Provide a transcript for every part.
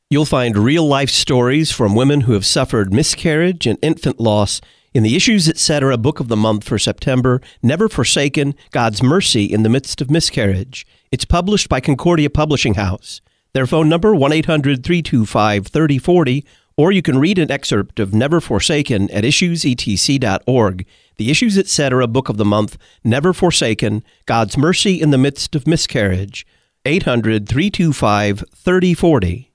You'll find real-life stories from women who have suffered miscarriage and infant loss in the Issues Etc. Book of the Month for September, Never Forsaken, God's Mercy in the Midst of Miscarriage. It's published by Concordia Publishing House. Their phone number, 1-800-325-3040, or you can read an excerpt of Never Forsaken at issuesetc.org. The Issues Etc. Book of the Month, Never Forsaken, God's Mercy in the Midst of Miscarriage. 800-325-3040.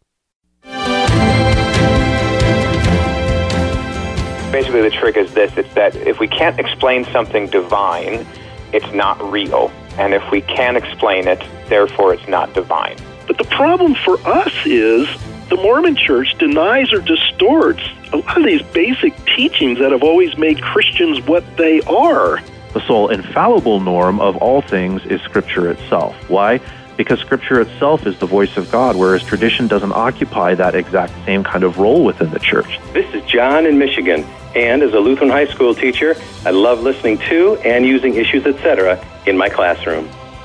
Basically, the trick is this. It's that if we can't explain something divine, it's not real. And if we can explain it, therefore it's not divine. But the problem for us is the Mormon Church denies or distorts a lot of these basic teachings that have always made Christians what they are. The sole infallible norm of all things is Scripture itself. Why? Because Scripture itself is the voice of God, whereas tradition doesn't occupy that exact same kind of role within the church. This is John in Michigan, and as a Lutheran high school teacher, I love listening to and using Issues Etc. in my classroom.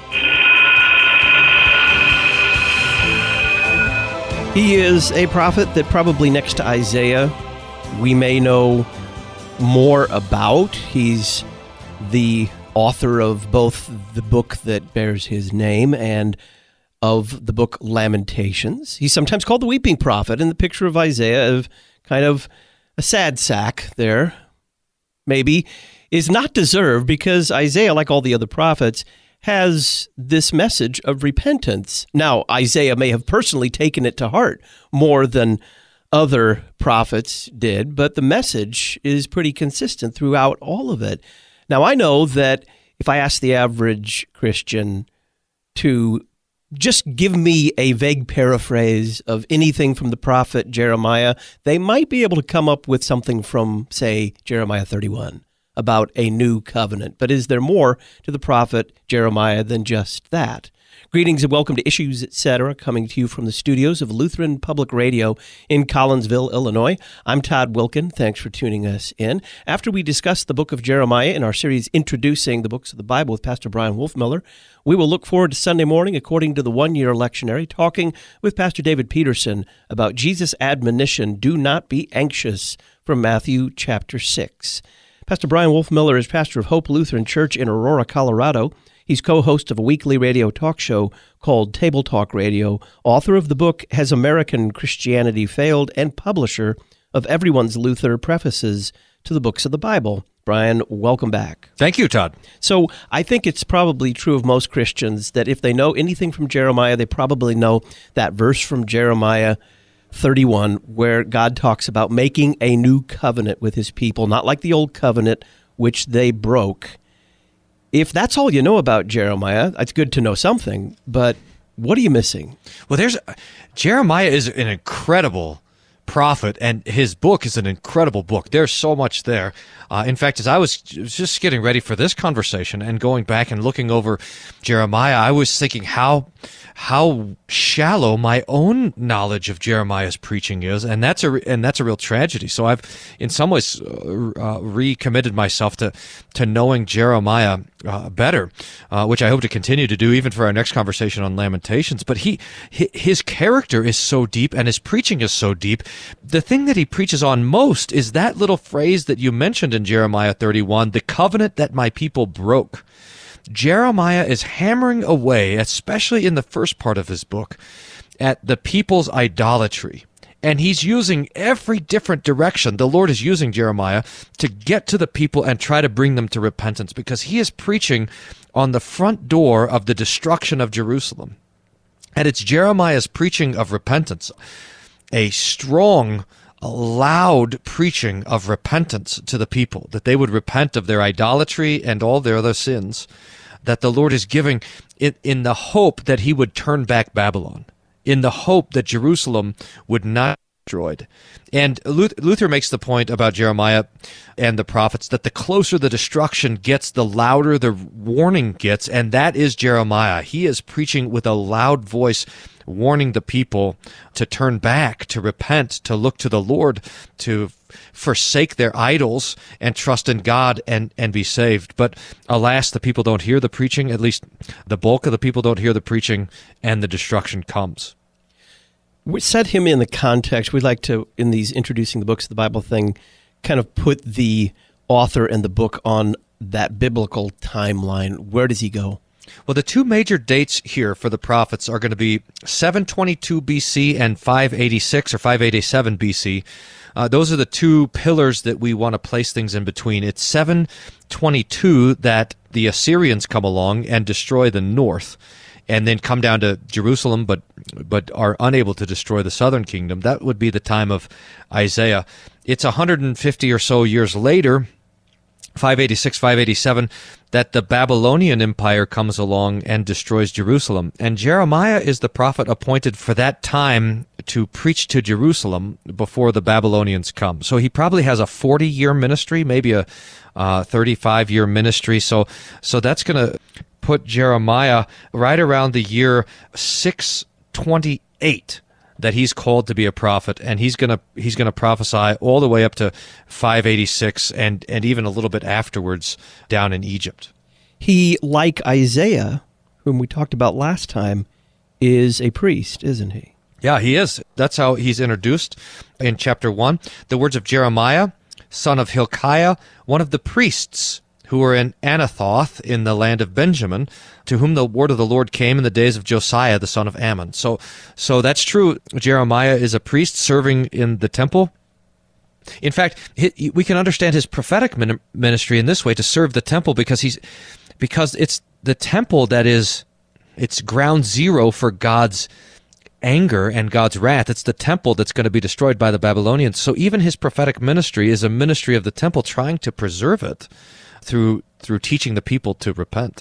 He is a prophet that probably next to Isaiah we may know more about. He's the author of both the book that bears his name and of the book Lamentations. He's sometimes called the weeping prophet, in the picture of Isaiah of kind of a sad sack there, maybe, is not deserved because Isaiah, like all the other prophets, has this message of repentance. Now, Isaiah may have personally taken it to heart more than other prophets did, but the message is pretty consistent throughout all of it. Now, I know that if I ask the average Christian to just give me a vague paraphrase of anything from the prophet Jeremiah, they might be able to come up with something from, say, Jeremiah 31 about a new covenant. But is there more to the prophet Jeremiah than just that? Greetings and welcome to Issues Etc., coming to you from the studios of Lutheran Public Radio in Collinsville, Illinois. I'm Todd Wilkin. Thanks for tuning us in. After we discuss the book of Jeremiah in our series Introducing the Books of the Bible with Pastor Brian Wolfmuller, we will look forward to Sunday morning, according to the one-year lectionary, talking with Pastor David Peterson about Jesus' admonition, do not be anxious, from Matthew chapter 6. Pastor Brian Wolfmuller is pastor of Hope Lutheran Church in Aurora, Colorado. He's co-host of a weekly radio talk show called Table Talk Radio, author of the book Has American Christianity Failed?, and publisher of Everyone's Luther Prefaces to the Books of the Bible. Brian, welcome back. Thank you, Todd. So I think it's probably true of most Christians that if they know anything from Jeremiah, they probably know that verse from Jeremiah 31, where God talks about making a new covenant with his people, not like the old covenant which they broke. If that's all you know about Jeremiah, it's good to know something, but what are you missing? Well, Jeremiah is an incredible prophet, and his book is an incredible book. There's so much there. In fact, as I was just getting ready for this conversation and going back and looking over Jeremiah, I was thinking how shallow my own knowledge of Jeremiah's preaching is, and that's a real tragedy. So I've, in some ways, recommitted myself to knowing Jeremiah better, which I hope to continue to do even for our next conversation on Lamentations. But his character is so deep, and his preaching is so deep. The thing that he preaches on most is that little phrase that you mentioned in Jeremiah 31, the covenant that my people broke. Jeremiah is hammering away, especially in the first part of his book, at the people's idolatry. And he's using every different direction. The Lord is using Jeremiah to get to the people and try to bring them to repentance, because he is preaching on the front door of the destruction of Jerusalem. And it's Jeremiah's preaching of repentance, a strong, loud preaching of repentance to the people, that they would repent of their idolatry and all their other sins, that the Lord is giving in the hope that he would turn back Babylon, in the hope that Jerusalem would not be destroyed. And Luther makes the point about Jeremiah and the prophets that the closer the destruction gets, the louder the warning gets, and that is Jeremiah. He is preaching with a loud voice, warning the people to turn back, to repent, to look to the Lord, to forsake their idols and trust in God and be saved. But alas, the people don't hear the preaching, at least the bulk of the people don't hear the preaching, and the destruction comes. We set him in the context. We'd like to, in these introducing the books of the Bible thing, kind of put the author and the book on that biblical timeline. Where does he go? Well, the two major dates here for the prophets are going to be 722 BC and 586 or 587 BC. Those are the two pillars that we want to place things in between. It's 722 that the Assyrians come along and destroy the north, and then come down to Jerusalem, but are unable to destroy the southern kingdom. That would be the time of Isaiah. It's 150 or so years later, 586, 587, that the Babylonian Empire comes along and destroys Jerusalem. And Jeremiah is the prophet appointed for that time to preach to Jerusalem before the Babylonians come. So he probably has a 40-year ministry, maybe a 35-year ministry. So that's going to put Jeremiah right around the year 628 that he's called to be a prophet, and he's going to prophesy all the way up to 586 and even a little bit afterwards down in Egypt. He, like Isaiah, whom we talked about last time, is a priest, isn't he? Yeah, he is. That's how he's introduced in chapter 1. The words of Jeremiah, son of Hilkiah, one of the priests who were in Anathoth in the land of Benjamin, to whom the word of the Lord came in the days of Josiah, the son of Ammon. So that's true. Jeremiah is a priest serving in the temple. In fact, we can understand his prophetic ministry in this way, to serve the temple, because it's the temple that is, it's ground zero for God's anger and God's wrath. It's the temple that's going to be destroyed by the Babylonians. So even his prophetic ministry is a ministry of the temple, trying to preserve it through teaching the people to repent.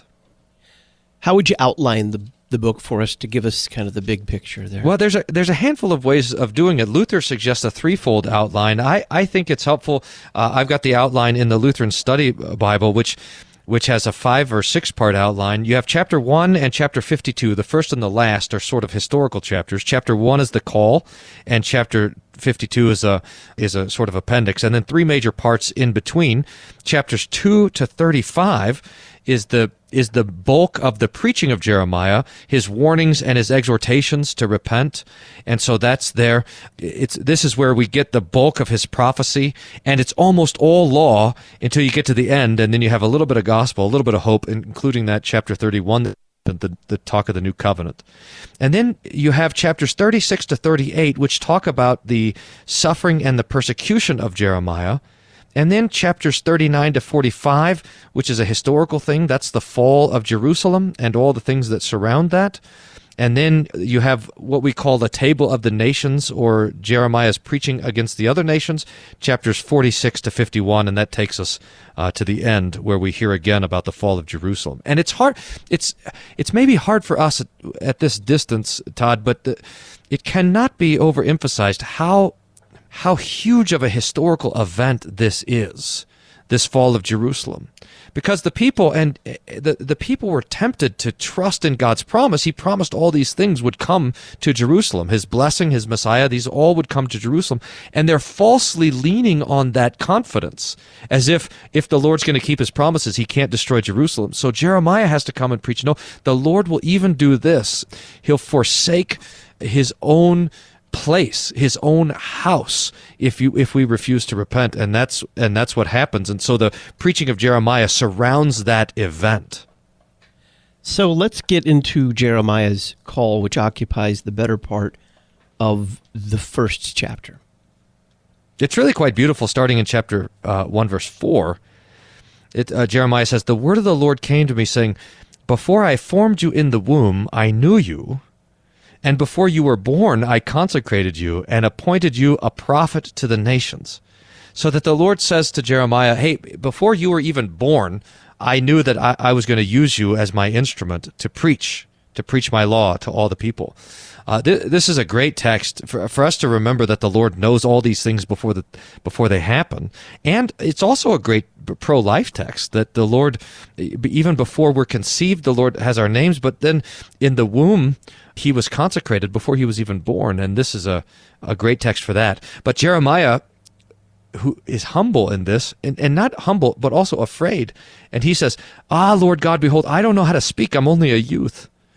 How would you outline the book for us to give us kind of the big picture there? Well, there's a handful of ways of doing it. Luther suggests a threefold outline. I think it's helpful. I've got the outline in the Lutheran Study Bible, which has a 5 or 6 part outline. You have chapter 1 and chapter 52. The first and the last are sort of historical chapters. Chapter 1 is the call, and chapter 52 is a sort of appendix, and then 3 major parts in between. Chapters 2 to 35 is the bulk of the preaching of Jeremiah, his warnings and his exhortations to repent. And so that's there. This is where we get the bulk of his prophecy, and it's almost all law until you get to the end, and then you have a little bit of gospel, a little bit of hope, including that chapter 31, the talk of the new covenant. And then you have chapters 36 to 38, which talk about the suffering and the persecution of Jeremiah. And then chapters 39 to 45, which is a historical thing. That's the fall of Jerusalem and all the things that surround that. And then you have what we call the Table of the Nations, or Jeremiah's preaching against the other nations, chapters 46 to 51, and that takes us to the end, where we hear again about the fall of Jerusalem. And it's hard. It's maybe hard for us at this distance, Todd, but it cannot be overemphasized how huge of a historical event this is, this fall of Jerusalem. Because the people the people were tempted to trust in God's promise. He promised all these things would come to Jerusalem. His blessing, his Messiah, these all would come to Jerusalem. And they're falsely leaning on that confidence, as if the Lord's going to keep his promises, he can't destroy Jerusalem. So Jeremiah has to come and preach, no, the Lord will even do this. He'll forsake his own place, his own house, if we refuse to repent, and that's what happens. And so the preaching of Jeremiah surrounds that event. So let's get into Jeremiah's call, which occupies the better part of the first chapter. It's really quite beautiful, starting in chapter 1, verse 4. Jeremiah says, "The word of the Lord came to me, saying, before I formed you in the womb, I knew you. And before you were born, I consecrated you and appointed you a prophet to the nations." So that the Lord says to Jeremiah, hey, before you were even born, I knew that I was going to use you as my instrument to preach my law to all the people. This is a great text for us to remember that the Lord knows all these things before they happen. And it's also a great pro-life text, that the Lord, even before we're conceived, the Lord has our names, but then in the womb, he was consecrated before he was even born. And this is a great text for that. But Jeremiah, who is humble in this, and not humble, but also afraid. And he says, Lord God, behold, I don't know how to speak. I'm only a youth.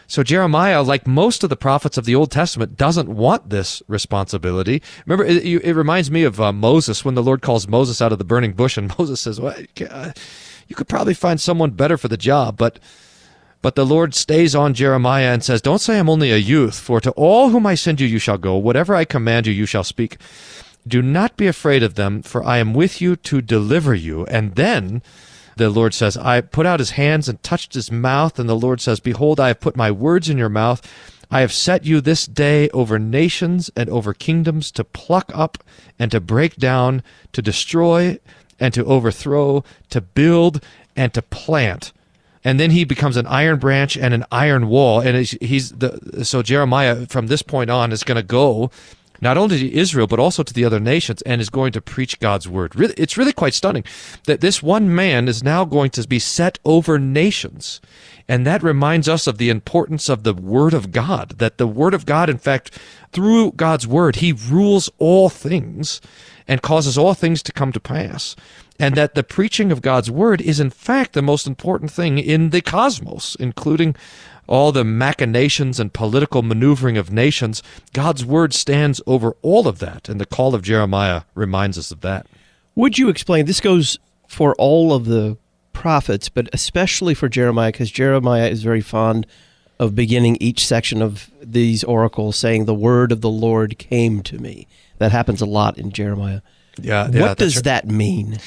So Jeremiah, like most of the prophets of the Old Testament, doesn't want this responsibility. Remember, it reminds me of Moses, when the Lord calls Moses out of the burning bush, and Moses says, well, you could probably find someone better for the job, but the Lord stays on Jeremiah and says, don't say I'm only a youth, for to all whom I send you, you shall go. Whatever I command you, you shall speak. Do not be afraid of them, for I am with you to deliver you. And then the Lord says, I put out his hands and touched his mouth, and the Lord says, behold, I have put my words in your mouth. I have set you this day over nations and over kingdoms to pluck up and to break down, to destroy and to overthrow, to build and to plant. And then he becomes an iron branch and an iron wall. And so Jeremiah, from this point on, is going to go not only to Israel, but also to the other nations, and is going to preach God's word. It's really quite stunning that this one man is now going to be set over nations. And that reminds us of the importance of the Word of God, that the Word of God, in fact, through God's Word, he rules all things and causes all things to come to pass. And that the preaching of God's Word is, in fact, the most important thing in the cosmos, including all the machinations and political maneuvering of nations. God's Word stands over all of that, and the call of Jeremiah reminds us of that. Would you explain, this goes for all of the prophets, but especially for Jeremiah, because Jeremiah is very fond of beginning each section of these oracles saying, the word of the Lord came to me. That happens a lot in Jeremiah. Yeah. What does that mean?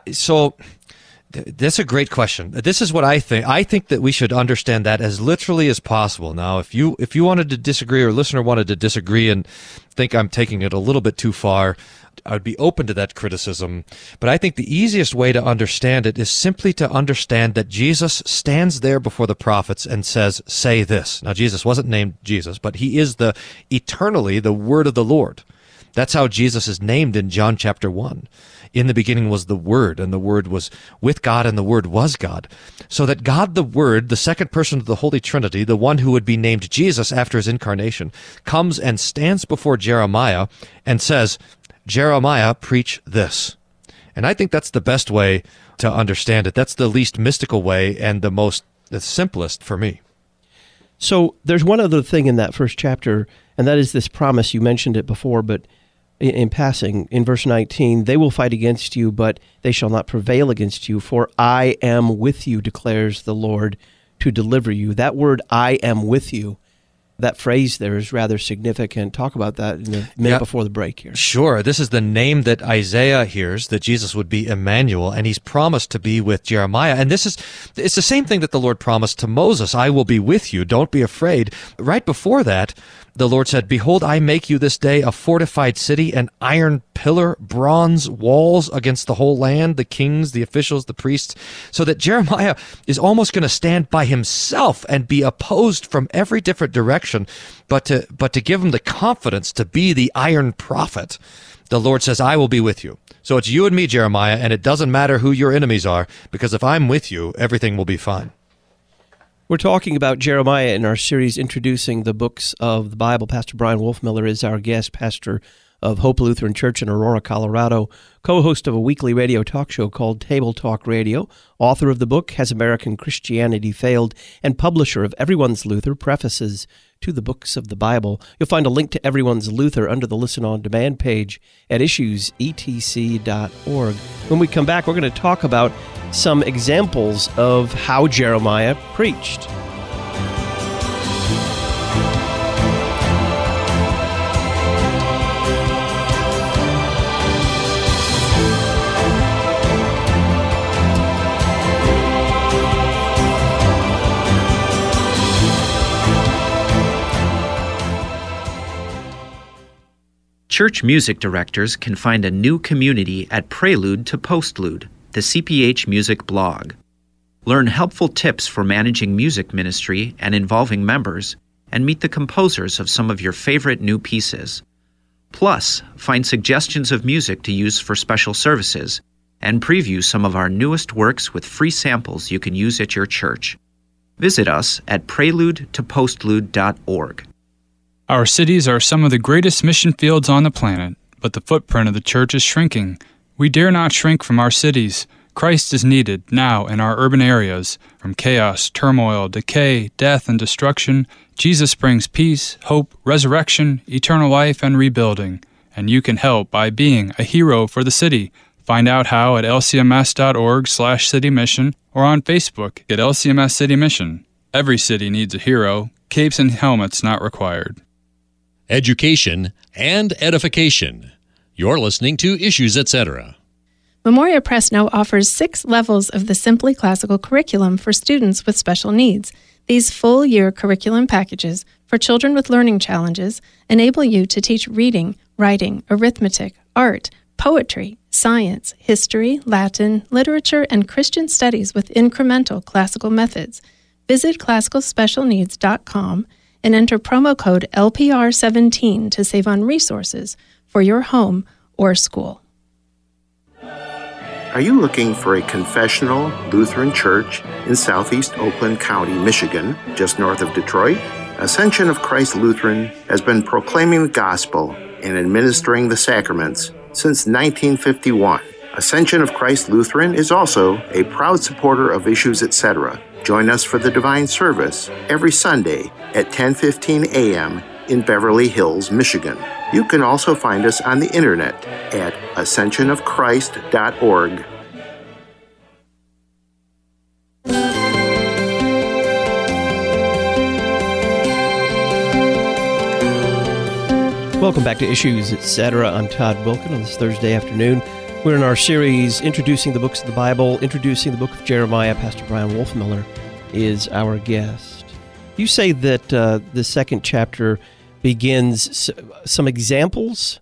That's a great question. This is what I think. I think that we should understand that as literally as possible. Now, if you wanted to disagree, or a listener wanted to disagree and think I'm taking it a little bit too far, I would be open to that criticism. But I think the easiest way to understand it is simply to understand that Jesus stands there before the prophets and says, say this. Now, Jesus wasn't named Jesus, but he is eternally the word of the Lord. That's how Jesus is named in John chapter 1. In the beginning was the Word, and the Word was with God, and the Word was God. So that God the Word, the second person of the Holy Trinity, the one who would be named Jesus after his incarnation, comes and stands before Jeremiah and says, Jeremiah, preach this. And I think that's the best way to understand it. That's the least mystical way and the simplest for me. So there's one other thing in that first chapter, and that is this promise. You mentioned it before, but in passing, in verse 19, they will fight against you, but they shall not prevail against you, for I am with you, declares the Lord, to deliver you. That word, I am with you, that phrase there is rather significant. Talk about that in the minute before the break here. Sure. This is the name that Isaiah hears, that Jesus would be Emmanuel, and he's promised to be with Jeremiah. And it's the same thing that the Lord promised to Moses. I will be with you. Don't be afraid. Right before that, the Lord said, behold, I make you this day a fortified city, an iron pillar, bronze walls against the whole land, the kings, the officials, the priests, so that Jeremiah is almost going to stand by himself and be opposed from every different direction, but to give him the confidence to be the iron prophet. The Lord says, I will be with you. So it's you and me, Jeremiah, and it doesn't matter who your enemies are, because if I'm with you, everything will be fine. We're talking about Jeremiah in our series introducing the books of the Bible. Pastor Brian Wolfmiller is our guest, pastor of Hope Lutheran Church in Aurora, Colorado, co-host of a weekly radio talk show called Table Talk Radio, author of the book Has American Christianity Failed?, and publisher of Everyone's Luther, prefaces to the books of the Bible. You'll find a link to Everyone's Luther under the Listen On Demand page at issuesetc.org. When we come back, we're going to talk about some examples of how Jeremiah preached. Church music directors can find a new community at Prelude to Postlude, the CPH Music blog. Learn helpful tips for managing music ministry and involving members, and meet the composers of some of your favorite new pieces. Plus, find suggestions of music to use for special services, and preview some of our newest works with free samples you can use at your church. Visit us at preludetopostlude.org. Our cities are some of the greatest mission fields on the planet, but the footprint of the church is shrinking. We dare not shrink from our cities. Christ is needed now in our urban areas. From chaos, turmoil, decay, death, and destruction, Jesus brings peace, hope, resurrection, eternal life, and rebuilding. And you can help by being a hero for the city. Find out how at lcms.org/citymission or on Facebook at LCMS City Mission. Every city needs a hero. Capes and helmets not required. Education and edification. You're listening to Issues, Etc. Memoria Press now offers 6 levels of the Simply Classical curriculum for students with special needs. These full-year curriculum packages for children with learning challenges enable you to teach reading, writing, arithmetic, art, poetry, science, history, Latin, literature, and Christian studies with incremental classical methods. Visit classicalspecialneeds.com and enter promo code LPR17 to save on resources for your home or school. Are you looking for a confessional Lutheran church in southeast Oakland County, Michigan, just north of Detroit? Ascension of Christ Lutheran has been proclaiming the gospel and administering the sacraments since 1951. Ascension of Christ Lutheran is also a proud supporter of Issues, Etc. Join us for the Divine Service every Sunday at 10:15 a.m. in Beverly Hills, Michigan. You can also find us on the internet at ascensionofchrist.org. Welcome back to Issues, Etc. I'm Todd Wilkin on this Thursday afternoon. We're in our series introducing the books of the Bible, introducing the book of Jeremiah. Pastor Brian Wolfmiller is our guest. You say that the second chapter begins some examples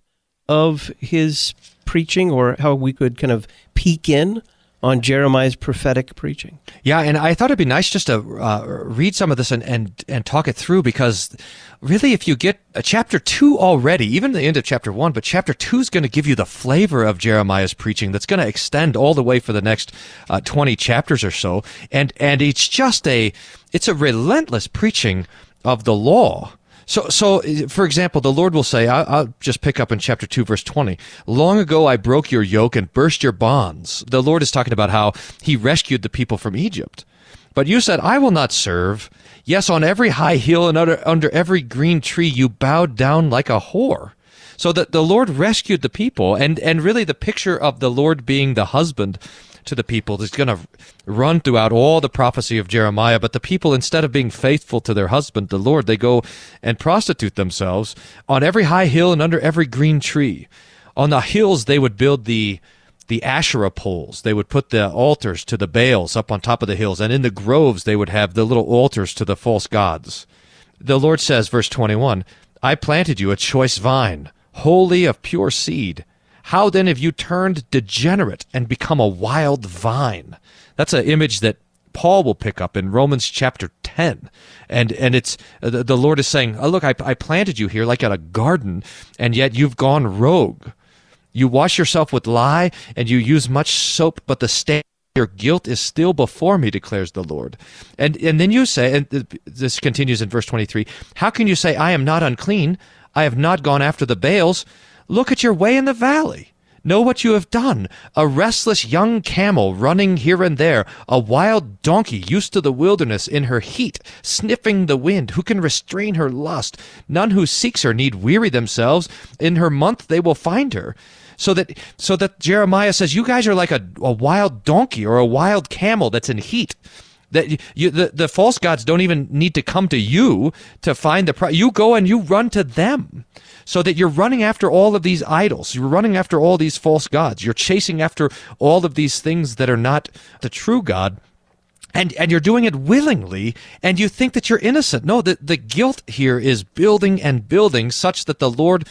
of his preaching, or how we could kind of peek in on Jeremiah's prophetic preaching. Yeah, and I thought it'd be nice just to read some of this and talk it through, because really if you get chapter 2 already, even the end of chapter 1, but chapter 2 is going to give you the flavor of Jeremiah's preaching that's going to extend all the way for the next 20 chapters or so. And it's just it's a relentless preaching of the law. So, for example, the Lord will say, I'll just pick up in chapter 2, verse 20. Long ago I broke your yoke and burst your bonds. The Lord is talking about how he rescued the people from Egypt. But you said, I will not serve. Yes, on every high hill and under every green tree you bowed down like a whore. So that the Lord rescued the people, and really the picture of the Lord being the husband to the people is going to run throughout all the prophecy of Jeremiah. But the people, instead of being faithful to their husband, the Lord, they go and prostitute themselves on every high hill and under every green tree. On the hills, they would build the Asherah poles. They would put the altars to the Baals up on top of the hills. And in the groves, they would have the little altars to the false gods. The Lord says, verse 21, I planted you a choice vine, wholly of pure seed. How then have you turned degenerate and become a wild vine? That's an image that Paul will pick up in Romans chapter 10. And it's the Lord is saying, oh, look, I planted you here like at a garden, and yet you've gone rogue. You wash yourself with lye, and you use much soap, but the stain of your guilt is still before me, declares the Lord. And then you say, and this continues in verse 23, how can you say, I am not unclean? I have not gone after the Baals. Look at your way in the valley. Know what you have done. A restless young camel running here and there, a wild donkey used to the wilderness in her heat, sniffing the wind. Who can restrain her lust? None who seeks her need weary themselves. In her month they will find her. So that Jeremiah says, you guys are like a wild donkey or a wild camel that's in heat. That the false gods don't even need to come to you to find you go and you run to them. So that you're running after all of these idols. You're running after all these false gods. You're chasing after all of these things that are not the true God. And you're doing it willingly, and you think that you're innocent. No, the guilt here is building and building such that the Lord,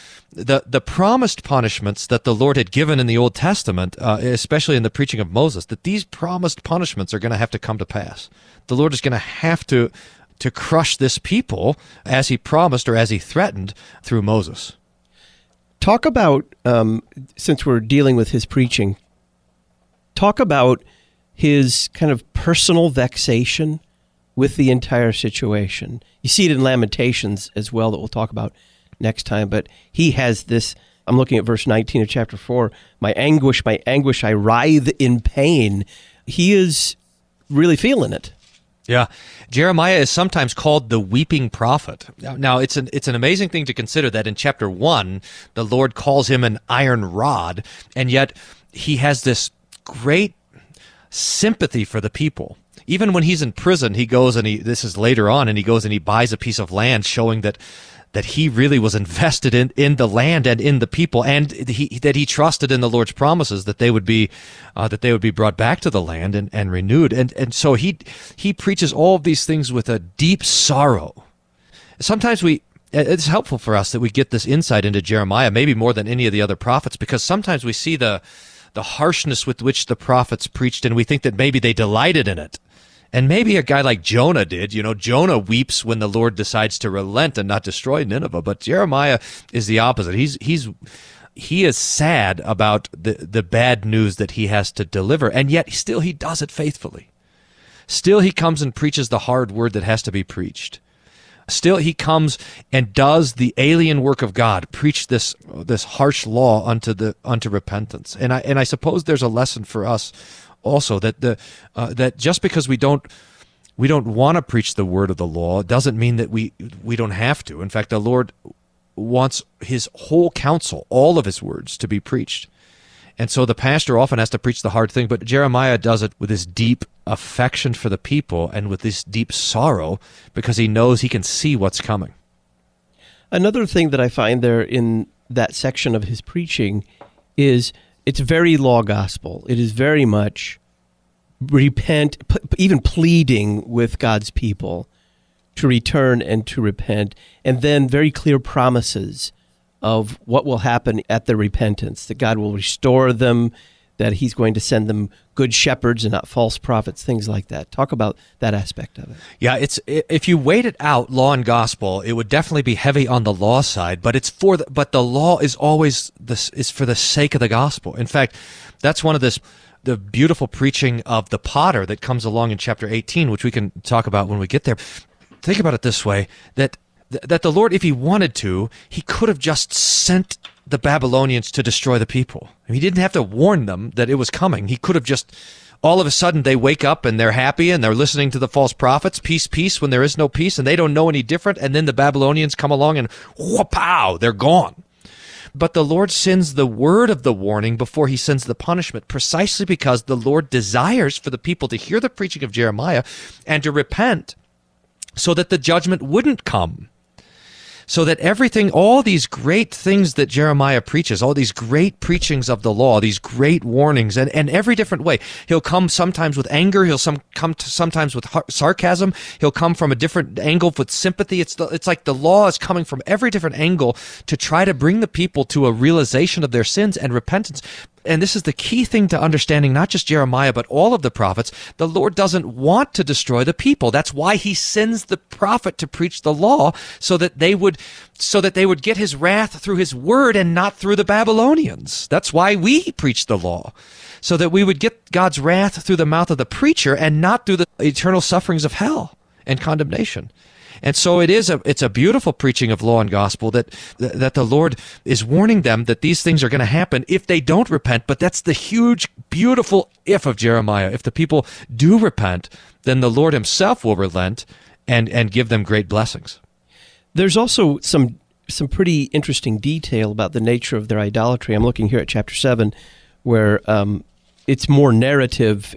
the promised punishments that the Lord had given in the Old Testament, especially in the preaching of Moses, that these promised punishments are going to have to come to pass. The Lord is going to have to crush this people as he promised or as he threatened through Moses. Talk about, since we're dealing with his preaching, talk about his kind of personal vexation with the entire situation. You see it in Lamentations as well, that we'll talk about next time, but he has this I'm looking at verse 19 of chapter 4. My anguish, I writhe in pain. He is really feeling it. Yeah. Jeremiah is sometimes called the weeping prophet. Now, it's an amazing thing to consider that in chapter 1, the Lord calls him an iron rod, and yet he has this great sympathy for the people. Even when he's in prison, he goes and this is later on, and he goes and he buys a piece of land, showing that he really was invested in the land and in the people, and that he trusted in the Lord's promises that they would be brought back to the land and renewed. And so he preaches all of these things with a deep sorrow. Sometimes it's helpful for us that we get this insight into Jeremiah, maybe more than any of the other prophets, because sometimes we see the harshness with which the prophets preached, and we think that maybe they delighted in it. And maybe a guy like Jonah did. Jonah weeps when the Lord decides to relent and not destroy Nineveh. But Jeremiah is the opposite. He is sad about the bad news that he has to deliver, and yet still he does it faithfully. Still he comes and preaches the hard word that has to be preached. Still he comes and does the alien work of God, preach this harsh law unto repentance. And I suppose there's a lesson for us also, that that just because we don't want to preach the word of the law doesn't mean that we don't have to. In fact, the Lord wants his whole counsel, all of his words, to be preached. And so the pastor often has to preach the hard thing, but Jeremiah does it with this deep affection for the people and with this deep sorrow, because he knows he can see what's coming. Another thing that I find there in that section of his preaching is it's very law gospel. It is very much repent, even pleading with God's people to return and to repent, and then very clear promises of what will happen at their repentance, that God will restore them, that he's going to send them good shepherds and not false prophets, things like that. Talk about that aspect of it. Yeah, if you weighed it out, law and gospel, it would definitely be heavy on the law side, but but the law is always is for the sake of the gospel. In fact, that's one of the beautiful preaching of the potter that comes along in chapter 18, which we can talk about when we get there. Think about it this way, that the Lord, if he wanted to, he could have just sent the Babylonians to destroy the people. He didn't have to warn them that it was coming. He could have just, all of a sudden, they wake up and they're happy and they're listening to the false prophets, peace, peace, when there is no peace, and they don't know any different, and then the Babylonians come along and whoop-pow, they're gone. But the Lord sends the word of the warning before he sends the punishment, precisely because the Lord desires for the people to hear the preaching of Jeremiah and to repent so that the judgment wouldn't come. So that everything, all these great things that Jeremiah preaches, all these great preachings of the law, these great warnings, and every different way. He'll come sometimes with anger. He'll come sometimes with sarcasm. He'll come from a different angle with sympathy. It's like the law is coming from every different angle to try to bring the people to a realization of their sins and repentance. And this is the key thing to understanding not just Jeremiah, but all of the prophets. The Lord doesn't want to destroy the people. That's why he sends the prophet to preach the law, so that they would get his wrath through his word and not through the Babylonians. That's why we preach the law, so that we would get God's wrath through the mouth of the preacher and not through the eternal sufferings of hell and condemnation. And so it's a beautiful preaching of law and gospel that the Lord is warning them that these things are going to happen if they don't repent. But that's the huge, beautiful if of Jeremiah. If the people do repent, then the Lord himself will relent and give them great blessings. There's also some pretty interesting detail about the nature of their idolatry. I'm looking here at chapter 7, where it's more narrative.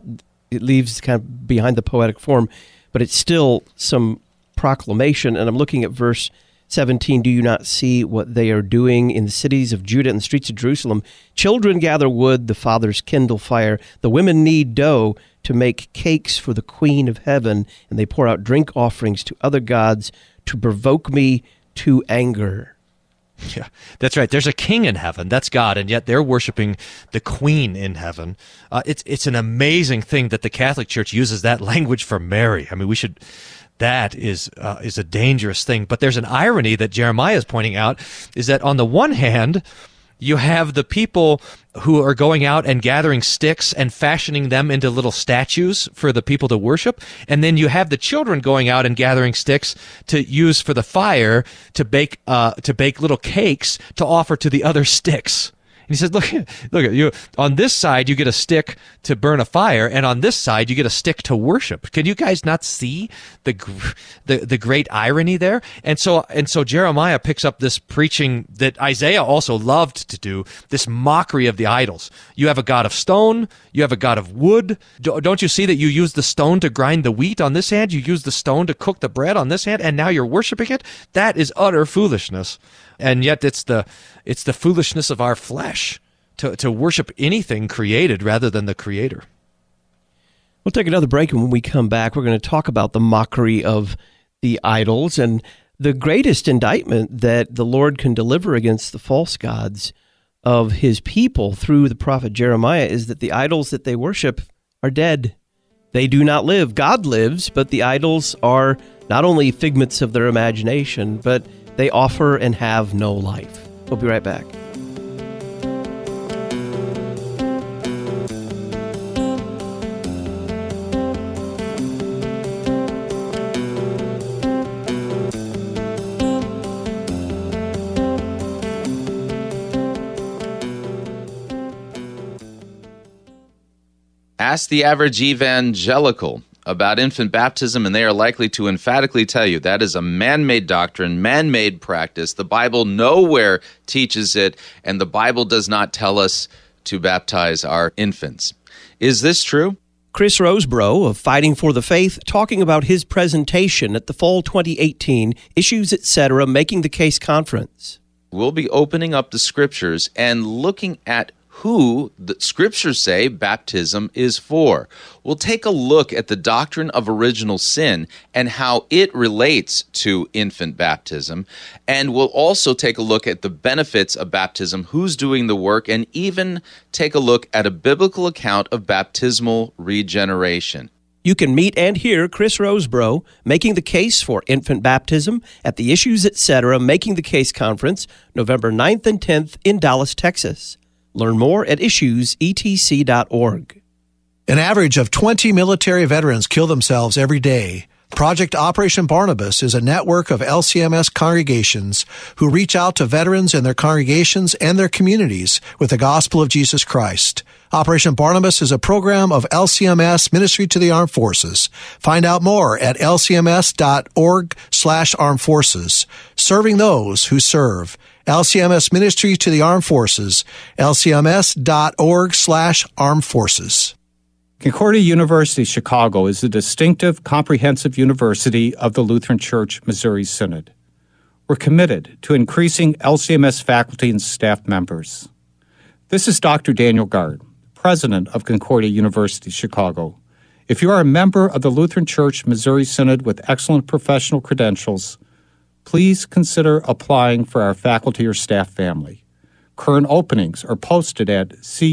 It leaves kind of behind the poetic form, but it's still some proclamation. And I'm looking at verse 17. Do you not see what they are doing in the cities of Judah and the streets of Jerusalem? Children gather wood, the fathers kindle fire, the women knead dough to make cakes for the queen of heaven, and they pour out drink offerings to other gods to provoke me to anger. Yeah, that's right. There's a king in heaven. That's God. And yet they're worshiping the queen in heaven. It's an amazing thing that the Catholic Church uses that language for Mary. I mean, that is a dangerous thing. But there's an irony that Jeremiah is pointing out, is that on the one hand, You have the people who are going out and gathering sticks and fashioning them into little statues for the people to worship. And then you have the children going out and gathering sticks to use for the fire to bake little cakes to offer to the other sticks. And he says, look at you. On this side, you get a stick to burn a fire, and on this side, you get a stick to worship. Can you guys not see the great irony there? And so Jeremiah picks up this preaching that Isaiah also loved to do, this mockery of the idols. You have a God of stone. You have a God of wood. Don't you see that you use the stone to grind the wheat on this hand? You use the stone to cook the bread on this hand, and now you're worshiping it? That is utter foolishness. And yet it's the foolishness of our flesh to worship anything created rather than the Creator. We'll take another break, and when we come back, we're going to talk about the mockery of the idols and the greatest indictment that the Lord can deliver against the false gods of his people through the prophet Jeremiah is that the idols that they worship are dead. They do not live. God lives, but the idols are not only figments of their imagination, but they offer and have no life. We'll be right back. Ask the average evangelical about infant baptism, and they are likely to emphatically tell you that is a man-made doctrine, man-made practice. The Bible nowhere teaches it, and the Bible does not tell us to baptize our infants. Is this true? Chris Rosebrough of Fighting for the Faith talking about his presentation at the Fall 2018 Issues Etc. Making the Case Conference. We'll be opening up the Scriptures and looking at who the Scriptures say baptism is for. We'll take a look at the doctrine of original sin and how it relates to infant baptism, and we'll also take a look at the benefits of baptism, who's doing the work, and even take a look at a biblical account of baptismal regeneration. You can meet and hear Chris Rosebrough making the case for infant baptism at the Issues Etc. Making the Case Conference, November 9th and 10th in Dallas, Texas. Learn more at issuesetc.org. An average of 20 military veterans kill themselves every day. Project Operation Barnabas is a network of LCMS congregations who reach out to veterans and their congregations and their communities with the gospel of Jesus Christ. Operation Barnabas is a program of LCMS Ministry to the Armed Forces. Find out more at lcms.org/armed forces. Serving those who serve. LCMS Ministry to the Armed Forces, lcms.org/armed forces. Concordia University Chicago is a distinctive, comprehensive university of the Lutheran Church Missouri Synod. We're committed to increasing LCMS faculty and staff members. This is Dr. Daniel Gard, president of Concordia University Chicago. If you are a member of the Lutheran Church Missouri Synod with excellent professional credentials, please consider applying for our faculty or staff family. Current openings are posted at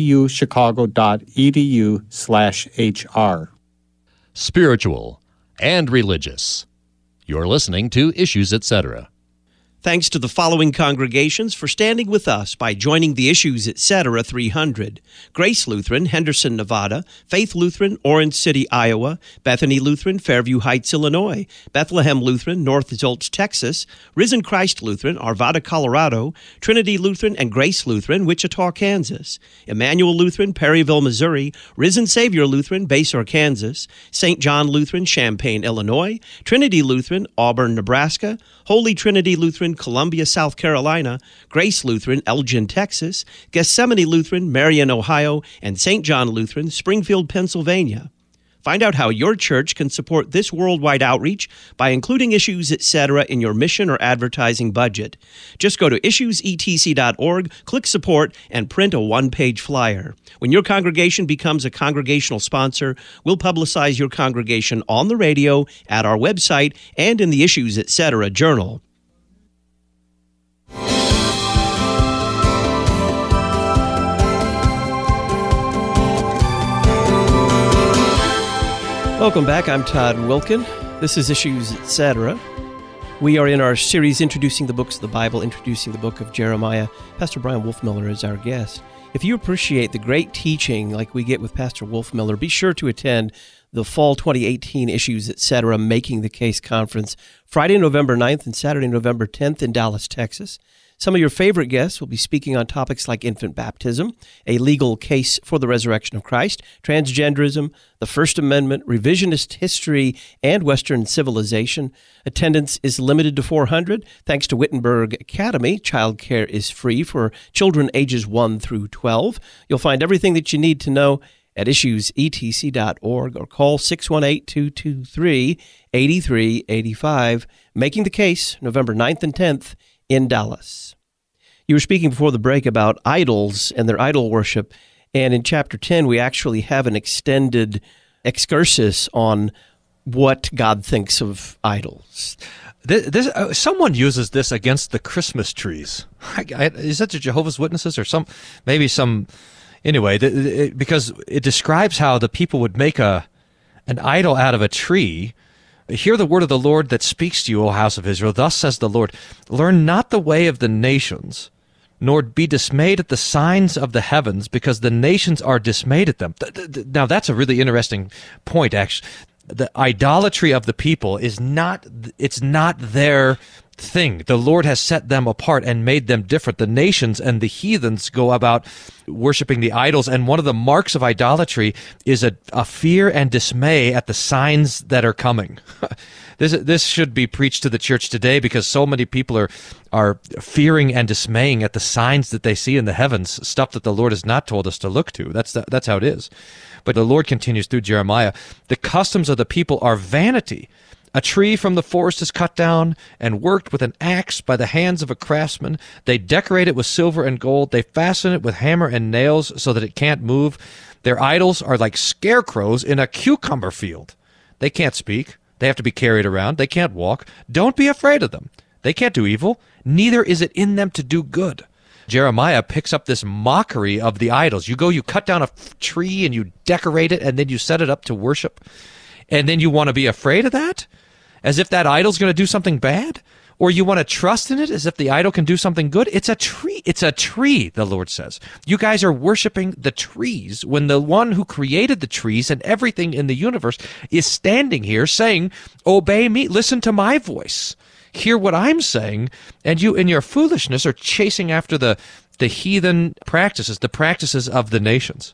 cuchicago.edu/HR. Spiritual and religious. You're listening to Issues Etc. Thanks to the following congregations for standing with us by joining the Issues Etc. 300. Grace Lutheran, Henderson, Nevada. Faith Lutheran, Orange City, Iowa. Bethany Lutheran, Fairview Heights, Illinois. Bethlehem Lutheran, North Zolch, Texas. Risen Christ Lutheran, Arvada, Colorado. Trinity Lutheran and Grace Lutheran, Wichita, Kansas. Emmanuel Lutheran, Perryville, Missouri. Risen Savior Lutheran, Basehor, Kansas. St. John Lutheran, Champaign, Illinois. Trinity Lutheran, Auburn, Nebraska. Holy Trinity Lutheran, Columbia, South Carolina, Grace Lutheran, Elgin, Texas, Gethsemane Lutheran, Marion, Ohio, and St. John Lutheran, Springfield, Pennsylvania. Find out how your church can support this worldwide outreach by including Issues Etc. in your mission or advertising budget. Just go to issuesetc.org, click support, and print a one-page flyer. When your congregation becomes a congregational sponsor, we'll publicize your congregation on the radio, at our website, and in the Issues Etc. journal. Welcome back. I'm Todd Wilkin. This is Issues Etc. We are in our series introducing the books of the Bible, introducing the book of Jeremiah. Pastor Brian Wolfmueller is our guest. If you appreciate the great teaching like we get with Pastor Wolfmueller, be sure to attend the Fall 2018 Issues, Etc. Making the Case Conference, Friday, November 9th and Saturday, November 10th in Dallas, Texas. Some of your favorite guests will be speaking on topics like infant baptism, a legal case for the resurrection of Christ, transgenderism, the First Amendment, revisionist history, and Western civilization. Attendance is limited to 400. Thanks to Wittenberg Academy, childcare is free for children ages 1 through 12. You'll find everything that you need to know at issuesetc.org or call 618-223-8385. Making the Case, November 9th and 10th in Dallas. You were speaking before the break about idols and their idol worship, and in Chapter 10, we actually have an extended excursus on what God thinks of idols. Someone uses this against the Christmas trees. Is that the Jehovah's Witnesses or maybe some... Anyway, because it describes how the people would make an idol out of a tree. Hear the word of the Lord that speaks to you, O house of Israel. Thus says the Lord, learn not the way of the nations, nor be dismayed at the signs of the heavens, because the nations are dismayed at them. Now, that's a really interesting point, actually. The idolatry of the people it's not their thing. The Lord has set them apart and made them different. The nations and the heathens go about worshiping the idols, and one of the marks of idolatry is a fear and dismay at the signs that are coming. This should be preached to the church today, because so many people are fearing and dismaying at the signs that they see in the heavens, stuff that the Lord has not told us to look to. That's how it is. But the Lord continues through Jeremiah, the customs of the people are vanity. A tree from the forest is cut down and worked with an axe by the hands of a craftsman. They decorate it with silver and gold. They fasten it with hammer and nails so that it can't move. Their idols are like scarecrows in a cucumber field. They can't speak. They have to be carried around. They can't walk. Don't be afraid of them. They can't do evil. Neither is it in them to do good. Jeremiah picks up this mockery of the idols. You cut down a tree and you decorate it, and then you set it up to worship. And then you want to be afraid of that? As if that idol's going to do something bad? Or you want to trust in it as if the idol can do something good? It's a tree. It's a tree, the Lord says. You guys are worshiping the trees when the one who created the trees and everything in the universe is standing here saying, obey me, listen to my voice, hear what I'm saying, and you in your foolishness are chasing after the heathen practices, the practices of the nations.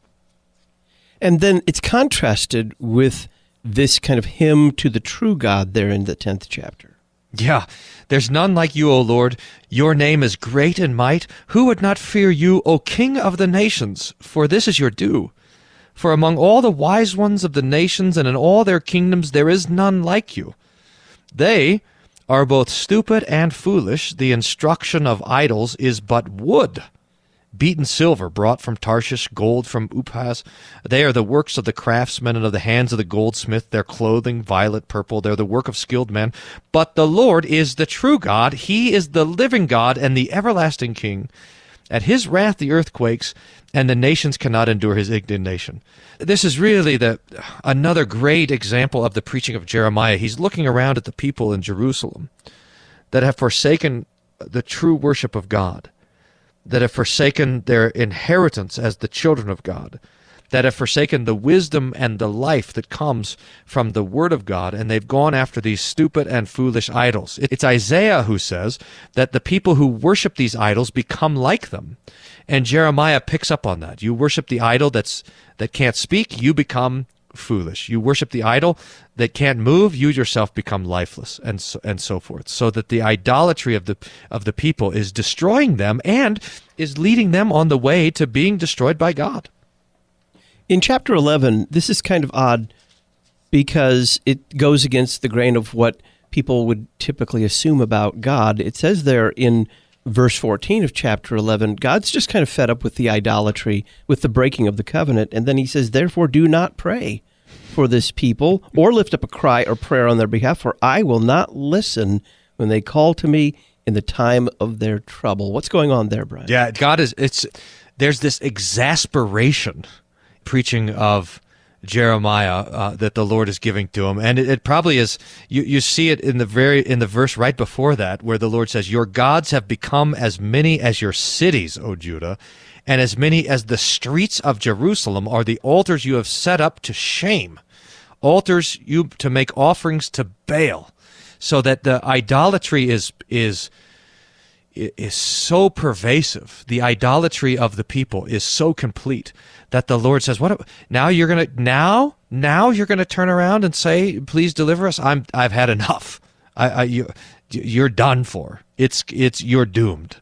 And then it's contrasted with this kind of hymn to the true God there in the 10th chapter. Yeah, there's none like you, O Lord. Your name is great in might. Who would not fear you, O King of the nations? For this is your due. For among all the wise ones of the nations and in all their kingdoms there is none like you. They are both stupid and foolish. The instruction of idols is but wood. Beaten silver brought from Tarshish, gold from Uphaz. They are the works of the craftsmen and of the hands of the goldsmith. Their clothing, violet, purple. They're the work of skilled men. But the Lord is the true God. He is the living God and the everlasting King. At his wrath the earth quakes, and the nations cannot endure his indignation. This is really another great example of the preaching of Jeremiah. He's looking around at the people in Jerusalem that have forsaken the true worship of God, that have forsaken their inheritance as the children of God, that have forsaken the wisdom and the life that comes from the Word of God, and they've gone after these stupid and foolish idols. It's Isaiah who says that the people who worship these idols become like them. And Jeremiah picks up on that. You worship the idol that can't speak, you become foolish. You worship the idol that can't move, you yourself become lifeless, and so forth. So that the idolatry of the people is destroying them and is leading them on the way to being destroyed by God. In chapter 11, this is kind of odd because it goes against the grain of what people would typically assume about God. It says there in verse 14 of chapter 11, God's just kind of fed up with the idolatry, with the breaking of the covenant. And then he says, therefore, do not pray for this people or lift up a cry or prayer on their behalf, for I will not listen when they call to me in the time of their trouble. What's going on there, Brian? Yeah, there's this exasperation preaching of Jeremiah that the Lord is giving to him, and it probably is. You see it in the verse right before that, where the Lord says, "Your gods have become as many as your cities, O Judah, and as many as the streets of Jerusalem are the altars you have set up to shame, altars you to make offerings to Baal." So that the idolatry is so pervasive. The idolatry of the people is so complete that the Lord says, "What? Now you're gonna turn around and say, 'Please deliver us'? I've had enough. You're done for. You're doomed."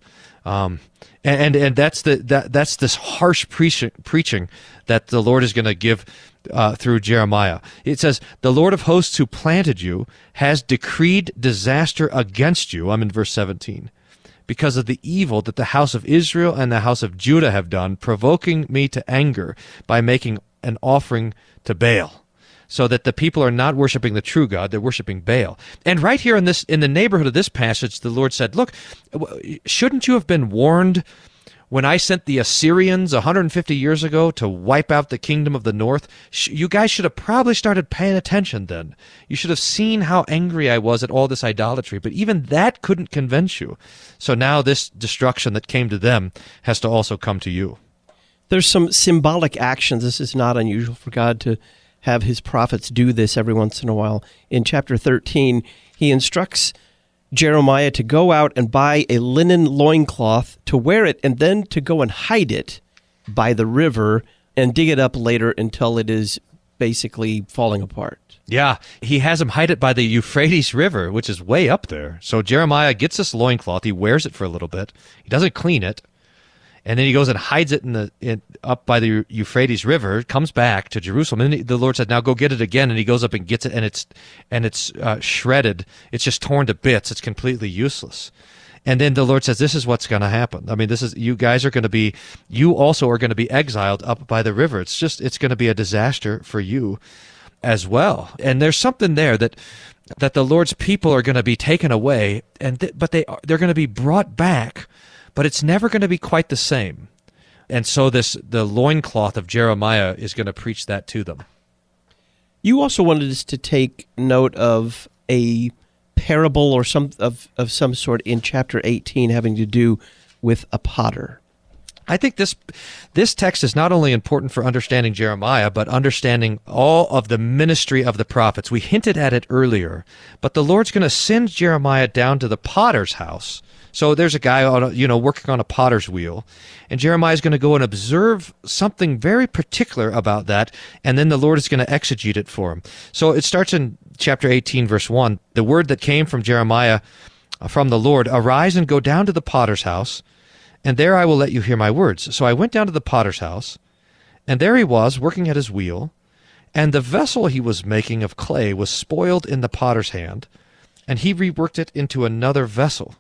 And that's this harsh preaching that the Lord is going to give through Jeremiah. It says, "The Lord of hosts who planted you has decreed disaster against you." I'm in verse 17. "Because of the evil that the house of Israel and the house of Judah have done, provoking me to anger by making an offering to Baal." So that the people are not worshiping the true God, they're worshiping Baal. And right here in the neighborhood of this passage, the Lord said, "Look, shouldn't you have been warned when I sent the Assyrians 150 years ago to wipe out the kingdom of the north? You guys should have probably started paying attention then. You should have seen how angry I was at all this idolatry, but even that couldn't convince you. So now this destruction that came to them has to also come to you." There's some symbolic actions. This is not unusual for God to have his prophets do this every once in a while. In chapter 13, he instructs Jeremiah to go out and buy a linen loincloth, to wear it, and then to go and hide it by the river and dig it up later until it is basically falling apart. Yeah, he has him hide it by the Euphrates River, which is way up there. So Jeremiah gets this loincloth, he wears it for a little bit, he doesn't clean it, and then he goes and hides it up by the Euphrates River, comes back to Jerusalem, and the Lord said, "Now go get it again," and he goes up and gets it, and it's shredded. It's just torn to bits. It's completely useless. And then the Lord says, "This is what's going to happen. I mean, you also are going to be exiled up by the river. It's going to be a disaster for you as well." And there's something there that the Lord's people are going to be taken away, but they're going to be brought back. But it's never going to be quite the same. And so the loincloth of Jeremiah is going to preach that to them. You also wanted us to take note of a parable or some sort in chapter 18 having to do with a potter. I think this text is not only important for understanding Jeremiah, but understanding all of the ministry of the prophets. We hinted at it earlier, but the Lord's going to send Jeremiah down to the potter's house. So there's a guy working on a potter's wheel, and Jeremiah is going to go and observe something very particular about that, and then the Lord is going to exegete it for him. So it starts in chapter 18, verse 1. "The word that came from Jeremiah from the Lord, arise and go down to the potter's house, and there I will let you hear my words. So I went down to the potter's house, and there he was working at his wheel, and the vessel he was making of clay was spoiled in the potter's hand, and he reworked it into another vessel.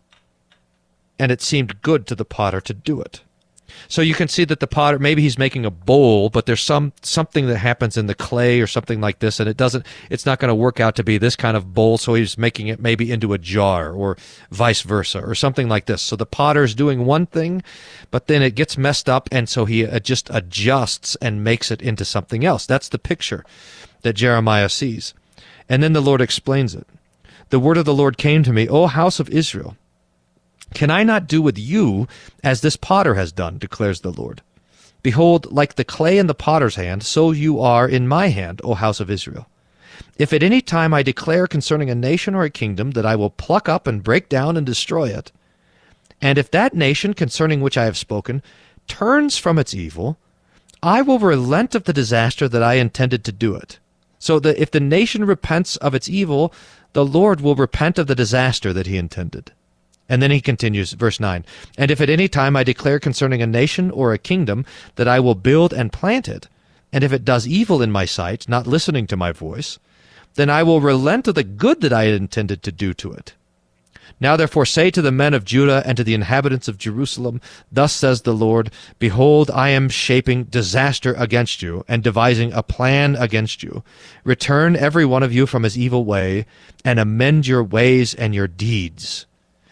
And it seemed good to the potter to do it." So you can see that the potter, maybe he's making a bowl, but there's something that happens in the clay or something like this, and it's not going to work out to be this kind of bowl, so he's making it maybe into a jar or vice versa or something like this. So the potter's doing one thing, but then it gets messed up, and so he just adjusts and makes it into something else. That's the picture that Jeremiah sees. And then the Lord explains it. "The word of the Lord came to me, O house of Israel, can I not do with you as this potter has done, declares the Lord? Behold, like the clay in the potter's hand, so you are in my hand, O house of Israel. If at any time I declare concerning a nation or a kingdom that I will pluck up and break down and destroy it, and if that nation concerning which I have spoken turns from its evil, I will relent of the disaster that I intended to do it." So that if the nation repents of its evil, the Lord will repent of the disaster that he intended. And then he continues, verse 9, "And if at any time I declare concerning a nation or a kingdom that I will build and plant it, and if it does evil in my sight, not listening to my voice, then I will relent of the good that I had intended to do to it. Now therefore say to the men of Judah and to the inhabitants of Jerusalem, Thus says the Lord, Behold, I am shaping disaster against you, and devising a plan against you. Return every one of you from his evil way, and amend your ways and your deeds."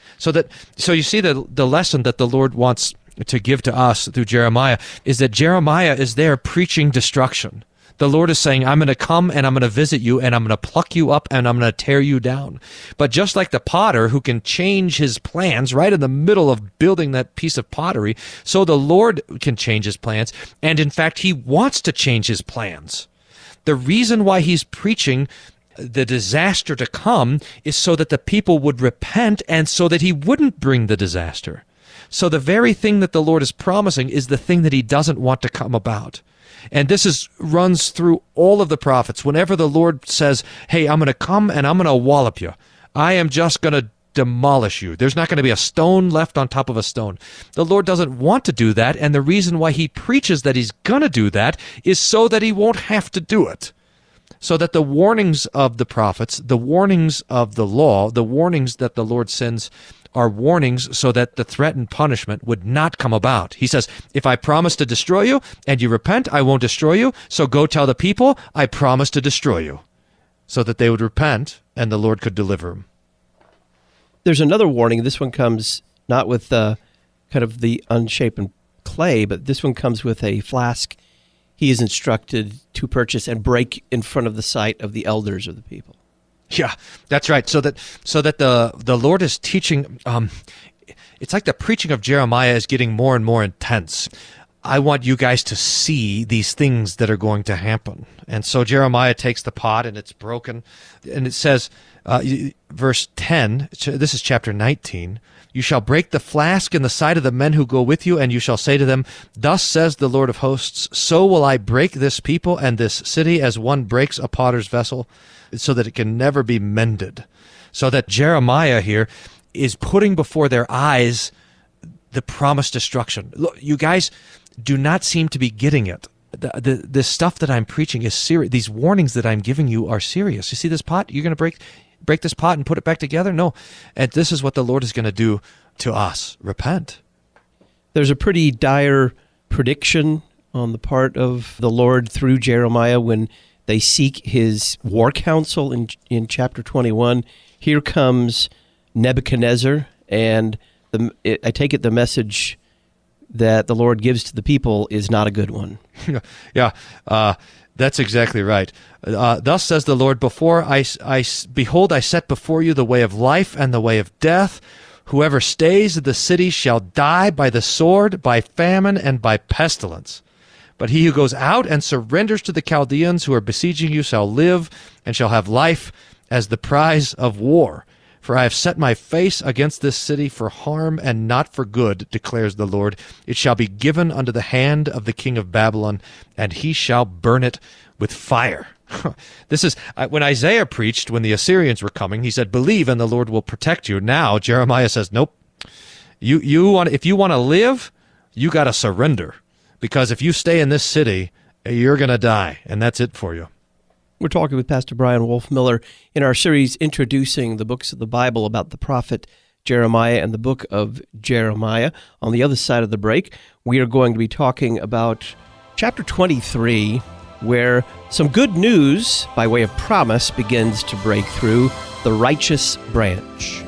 So you see the lesson that the Lord wants to give to us through Jeremiah is that Jeremiah is there preaching destruction. The Lord is saying, I'm going to come and I'm going to visit you and I'm going to pluck you up and I'm going to tear you down. But just like the potter who can change his plans right in the middle of building that piece of pottery, so the Lord can change his plans. And in fact, he wants to change his plans. The reason why he's preaching the disaster to come is so that the people would repent and so that he wouldn't bring the disaster. So the very thing that the Lord is promising is the thing that he doesn't want to come about. And this runs through all of the prophets. Whenever the Lord says, hey, I'm going to come and I'm going to wallop you. I am just going to demolish you. There's not going to be a stone left on top of a stone. The Lord doesn't want to do that, and the reason why he preaches that he's going to do that is so that he won't have to do it. So that the warnings of the prophets, the warnings of the law, the warnings that the Lord sends are warnings so that the threatened punishment would not come about. He says, if I promise to destroy you and you repent, I won't destroy you. So go tell the people, I promise to destroy you. So that they would repent and the Lord could deliver them. There's another warning. This one comes not with kind of the unshapen clay, but this one comes with a flask he is instructed to purchase and break in front of the sight of the elders of the people. Yeah, that's right. So that the Lord is teaching. It's like the preaching of Jeremiah is getting more and more intense. I want you guys to see these things that are going to happen. And so Jeremiah takes the pot and it's broken. And it says, verse 10, this is chapter 19, you shall break the flask in the sight of the men who go with you, and you shall say to them, thus says the Lord of hosts, so will I break this people and this city as one breaks a potter's vessel, so that it can never be mended. So that Jeremiah here is putting before their eyes the promised destruction. Look, you guys do not seem to be getting it. The stuff that I'm preaching is serious. These warnings that I'm giving you are serious. You see this pot? You're going to break this pot and put it back together? No. And this is what the Lord is going to do to us. Repent. There's a pretty dire prediction on the part of the Lord through Jeremiah when they seek his war counsel in chapter 21. Here comes Nebuchadnezzar, and I take it the message that the Lord gives to the people is not a good one. Yeah, that's exactly right. Thus says the Lord, behold, I set before you the way of life and the way of death. Whoever stays in the city shall die by the sword, by famine, and by pestilence. But he who goes out and surrenders to the Chaldeans who are besieging you shall live and shall have life as the prize of war. For I have set my face against this city for harm and not for good, declares the Lord. It shall be given unto the hand of the king of Babylon, and he shall burn it with fire. This is when Isaiah preached when the Assyrians were coming. He said, believe and the Lord will protect you. Now Jeremiah says, nope. If you want to live, you got to surrender. Because if you stay in this city, you're going to die, and that's it for you. We're talking with Pastor Brian Wolfmueller in our series introducing the books of the Bible about the prophet Jeremiah and the book of Jeremiah. On the other side of the break, we are going to be talking about chapter 23, where some good news by way of promise begins to break through the righteous branch.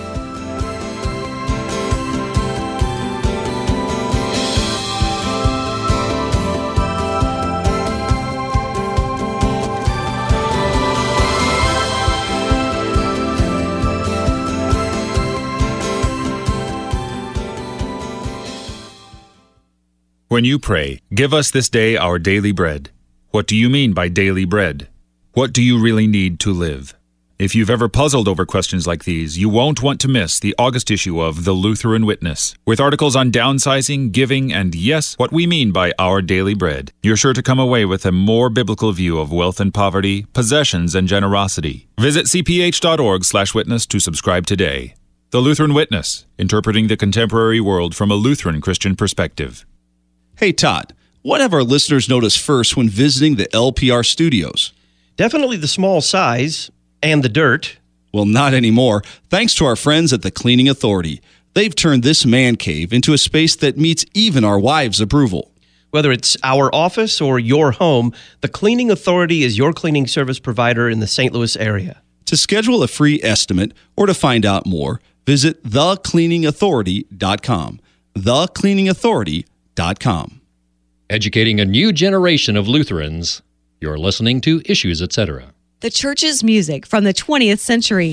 When you pray, give us this day our daily bread. What do you mean by daily bread? What do you really need to live? If you've ever puzzled over questions like these, you won't want to miss the August issue of The Lutheran Witness, with articles on downsizing, giving, and yes, what we mean by our daily bread. You're sure to come away with a more biblical view of wealth and poverty, possessions and generosity. Visit cph.org/witness to subscribe today. The Lutheran Witness, interpreting the contemporary world from a Lutheran Christian perspective. Hey, Todd, what have our listeners noticed first when visiting the LPR studios? Definitely the small size and the dirt. Well, not anymore. Thanks to our friends at the Cleaning Authority. They've turned this man cave into a space that meets even our wives' approval. Whether it's our office or your home, the Cleaning Authority is your cleaning service provider in the St. Louis area. To schedule a free estimate or to find out more, visit thecleaningauthority.com. thecleaningauthority.com. Educating a new generation of Lutherans, You're listening to Issues, Etc. The church's music from the 20th century.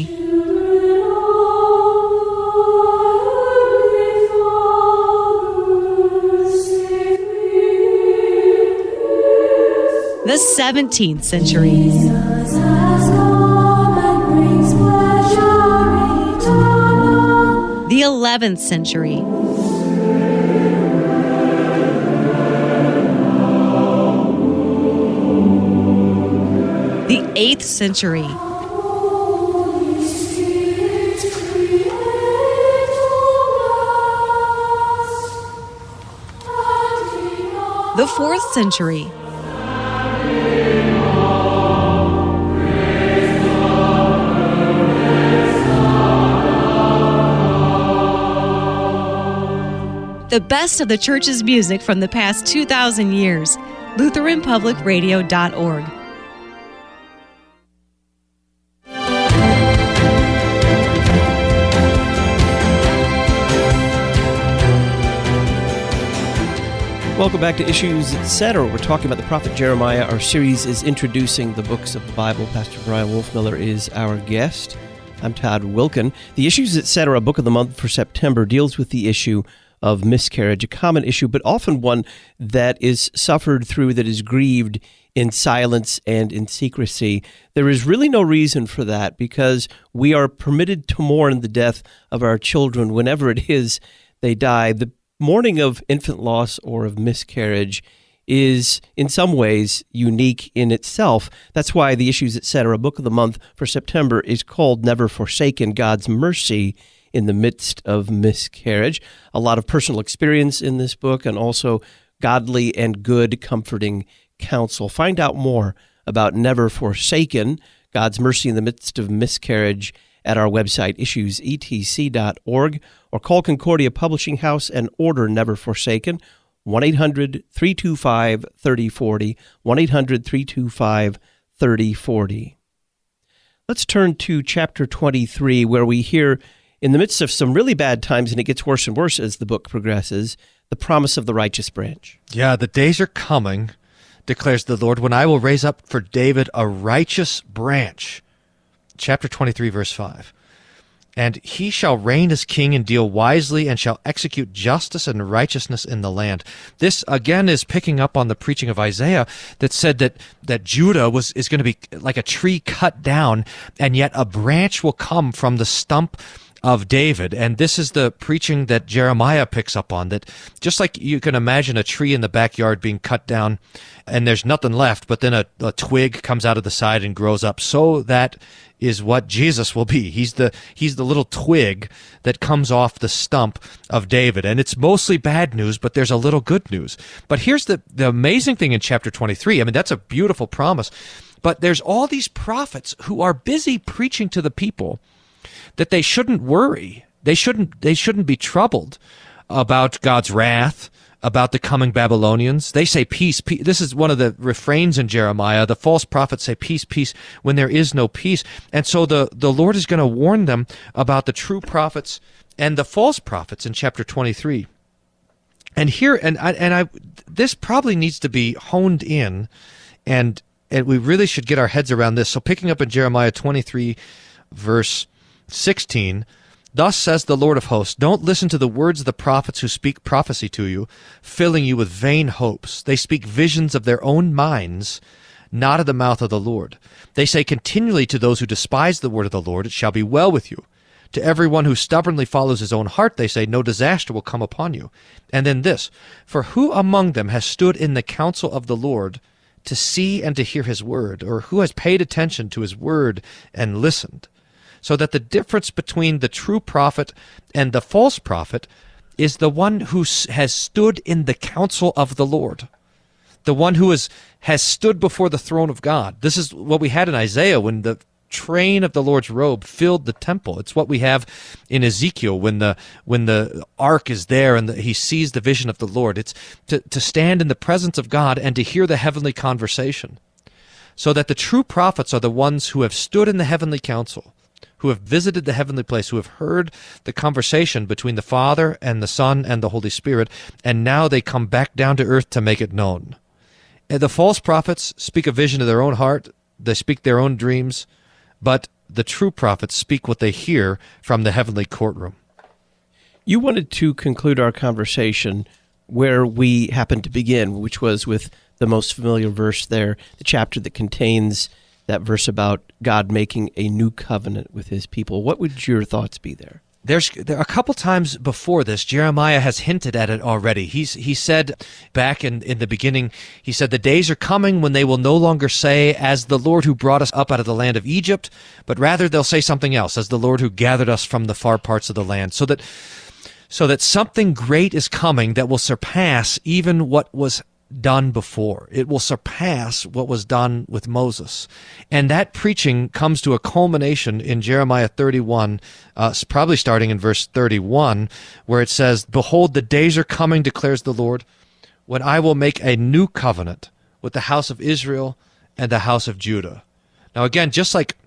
The 17th century. The 11th century. The 8th century. The 4th century. The best of the church's music from the past 2,000 years. LutheranPublicRadio.org. Welcome back to Issues, Etc. We're talking about the prophet Jeremiah. Our series is introducing the books of the Bible. Pastor Brian Wolfmiller is our guest. I'm Todd Wilkin. The Issues, Etc. book of the month for September deals with the issue of miscarriage, a common issue, but often one that is suffered through, that is grieved in silence and in secrecy. There is really no reason for that, because we are permitted to mourn the death of our children whenever it is they die. The mourning of infant loss or of miscarriage is in some ways unique in itself. That's why the Issues, Etc. book of the month for September is called Never Forsaken, God's Mercy in the Midst of Miscarriage. A lot of personal experience in this book, and also godly and good comforting counsel. Find out more about Never Forsaken, God's Mercy in the Midst of Miscarriage at our website, issuesetc.org, or call Concordia Publishing House and order Never Forsaken, 1-800-325-3040, 1-800-325-3040. Let's turn to chapter 23, where we hear, in the midst of some really bad times, and it gets worse and worse as the book progresses, the promise of the righteous branch. Yeah, the days are coming, declares the Lord, when I will raise up for David a righteous branch. Chapter 23, verse 5. And he shall reign as king and deal wisely, and shall execute justice and righteousness in the land. This, again, is picking up on the preaching of Isaiah that said that Judah is going to be like a tree cut down, and yet a branch will come from the stump of David. And this is the preaching that Jeremiah picks up on, that just like you can imagine a tree in the backyard being cut down and there's nothing left, but then a twig comes out of the side and grows up, so that is what Jesus will be. He's the little twig that comes off the stump of David. And it's mostly bad news, but there's a little good news. But here's the amazing thing in chapter 23. I mean, that's a beautiful promise. But there's all these prophets who are busy preaching to the people that they shouldn't worry. They shouldn't be troubled about God's wrath, about the coming Babylonians. They say peace, peace. This is one of the refrains in Jeremiah. The false prophets say peace, peace, when there is no peace. And so the Lord is going to warn them about the true prophets and the false prophets in chapter 23. And here, this probably needs to be honed in, and we really should get our heads around this. So picking up in Jeremiah 23, verse 16, thus says the Lord of hosts, don't listen to the words of the prophets who speak prophecy to you, filling you with vain hopes. They speak visions of their own minds, not of the mouth of the Lord. They say continually to those who despise the word of the Lord, it shall be well with you. To everyone who stubbornly follows his own heart, they say, no disaster will come upon you. And then this, for who among them has stood in the counsel of the Lord to see and to hear his word, or who has paid attention to his word and listened? So that the difference between the true prophet and the false prophet is the one who has stood in the counsel of the Lord, the one who has stood before the throne of God. This is what we had in Isaiah when the train of the Lord's robe filled the temple. It's what we have in Ezekiel when the ark is there and he sees the vision of the Lord. It's to stand in the presence of God and to hear the heavenly conversation. So that the true prophets are the ones who have stood in the heavenly council, who have visited the heavenly place, who have heard the conversation between the Father and the Son and the Holy Spirit, and now they come back down to earth to make it known. The false prophets speak a vision of their own heart. They speak their own dreams. But the true prophets speak what they hear from the heavenly courtroom. You wanted to conclude our conversation where we happened to begin, which was with the most familiar verse there, the chapter that contains that verse about God making a new covenant with his people. What would your thoughts be there? There are a couple times before this, Jeremiah has hinted at it already. He said back in the beginning, he said, the days are coming when they will no longer say, as the Lord who brought us up out of the land of Egypt, but rather they'll say something else, as the Lord who gathered us from the far parts of the land. So that something great is coming that will surpass even what was done before. It will surpass what was done with Moses. And that preaching comes to a culmination in Jeremiah 31, probably starting in verse 31, where it says, behold, the days are coming, declares the Lord, when I will make a new covenant with the house of Israel and the house of Judah. Now again, just like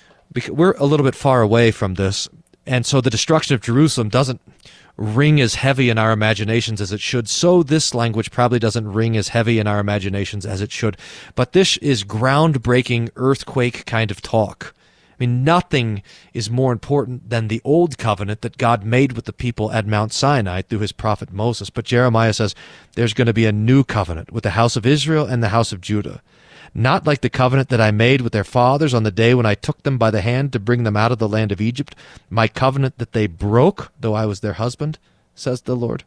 we're a little bit far away from this, and so the destruction of Jerusalem doesn't ring as heavy in our imaginations as it should, so this language probably doesn't ring as heavy in our imaginations as it should. But this is groundbreaking earthquake kind of talk. I mean, nothing is more important than the old covenant that God made with the people at Mount Sinai through his prophet Moses. But Jeremiah says there's going to be a new covenant with the house of Israel and the house of Judah. Not like the covenant that I made with their fathers on the day when I took them by the hand to bring them out of the land of Egypt, my covenant that they broke, though I was their husband, says the Lord.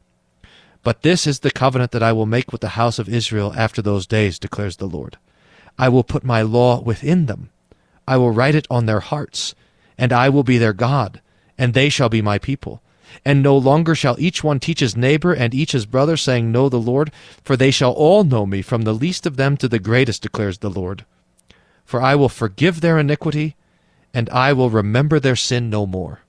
But this is the covenant that I will make with the house of Israel after those days, declares the Lord. I will put my law within them. I will write it on their hearts, and I will be their God, and they shall be my people. And no longer shall each one teach his neighbor and each his brother, saying, Know the Lord, for they shall all know me, from the least of them to the greatest, declares the Lord. For I will forgive their iniquity, and I will remember their sin no more.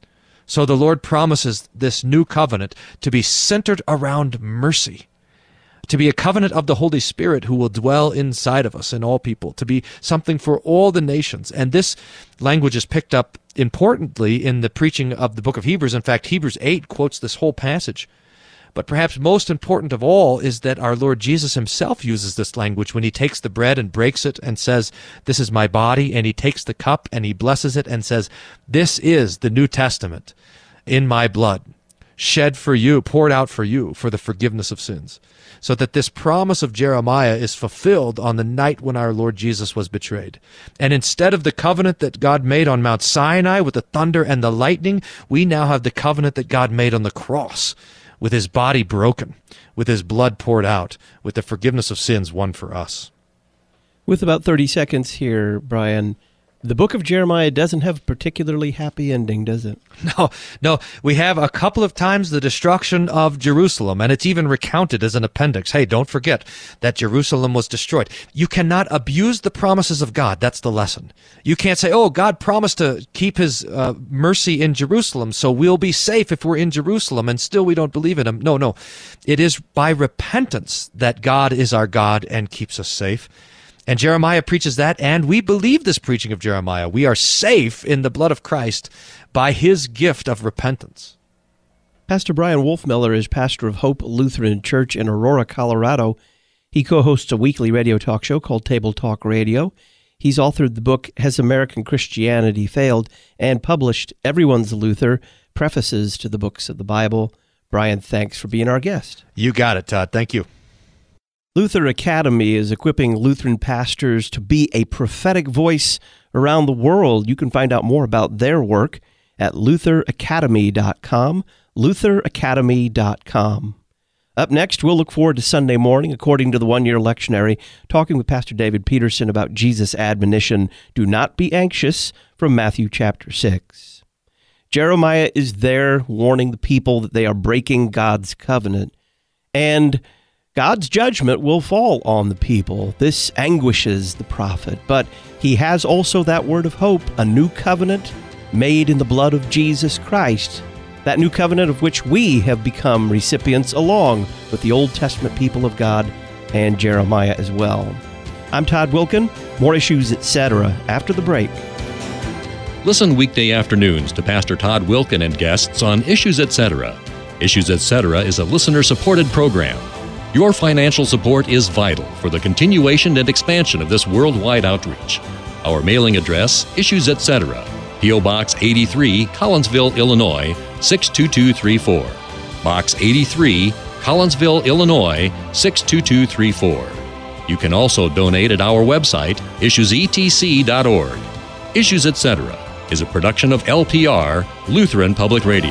So the Lord promises this new covenant to be centered around mercy, to be a covenant of the Holy Spirit who will dwell inside of us in all people, to be something for all the nations. And this language is picked up importantly in the preaching of the book of Hebrews. In fact, Hebrews 8 quotes this whole passage. But perhaps most important of all is that our Lord Jesus himself uses this language when he takes the bread and breaks it and says, this is my body, and he takes the cup and he blesses it and says, this is the New Testament in my blood, shed for you, poured out for you, for the forgiveness of sins. So that this promise of Jeremiah is fulfilled on the night when our Lord Jesus was betrayed. And instead of the covenant that God made on Mount Sinai with the thunder and the lightning, we now have the covenant that God made on the cross, with his body broken, with his blood poured out, with the forgiveness of sins won for us. With about 30 seconds here, Brian, the book of Jeremiah doesn't have a particularly happy ending, does it? No. We have a couple of times the destruction of Jerusalem, and it's even recounted as an appendix. Hey, don't forget that Jerusalem was destroyed. You cannot abuse the promises of God. That's the lesson. You can't say, oh, God promised to keep his mercy in Jerusalem, so we'll be safe if we're in Jerusalem, and still we don't believe in him. No. It is by repentance that God is our God and keeps us safe. And Jeremiah preaches that, and we believe this preaching of Jeremiah. We are safe in the blood of Christ by his gift of repentance. Pastor Brian Wolfmiller is pastor of Hope Lutheran Church in Aurora, Colorado. He co-hosts a weekly radio talk show called Table Talk Radio. He's authored the book, Has American Christianity Failed?, and published Everyone's Luther, prefaces to the books of the Bible. Brian, thanks for being our guest. You got it, Todd. Thank you. Luther Academy is equipping Lutheran pastors to be a prophetic voice around the world. You can find out more about their work at lutheracademy.com, lutheracademy.com. Up next, we'll look forward to Sunday morning, according to the one-year lectionary, talking with Pastor David Peterson about Jesus' admonition, do not be anxious, from Matthew chapter 6. Jeremiah is there warning the people that they are breaking God's covenant, and God's judgment will fall on the people. This anguishes the prophet, but he has also that word of hope, a new covenant made in the blood of Jesus Christ, that new covenant of which we have become recipients along with the Old Testament people of God and Jeremiah as well. I'm Todd Wilkin. More Issues, Etc. after the break. Listen weekday afternoons to Pastor Todd Wilkin and guests on Issues, Etc. Issues, Etc. is a listener-supported program. Your financial support is vital for the continuation and expansion of this worldwide outreach. Our mailing address, issues, etc. P.O. Box 83, Collinsville, Illinois, 62234. Box 83, Collinsville, Illinois, 62234. You can also donate at our website, issuesetc.org. Issues, etc. is a production of LPR, Lutheran Public Radio.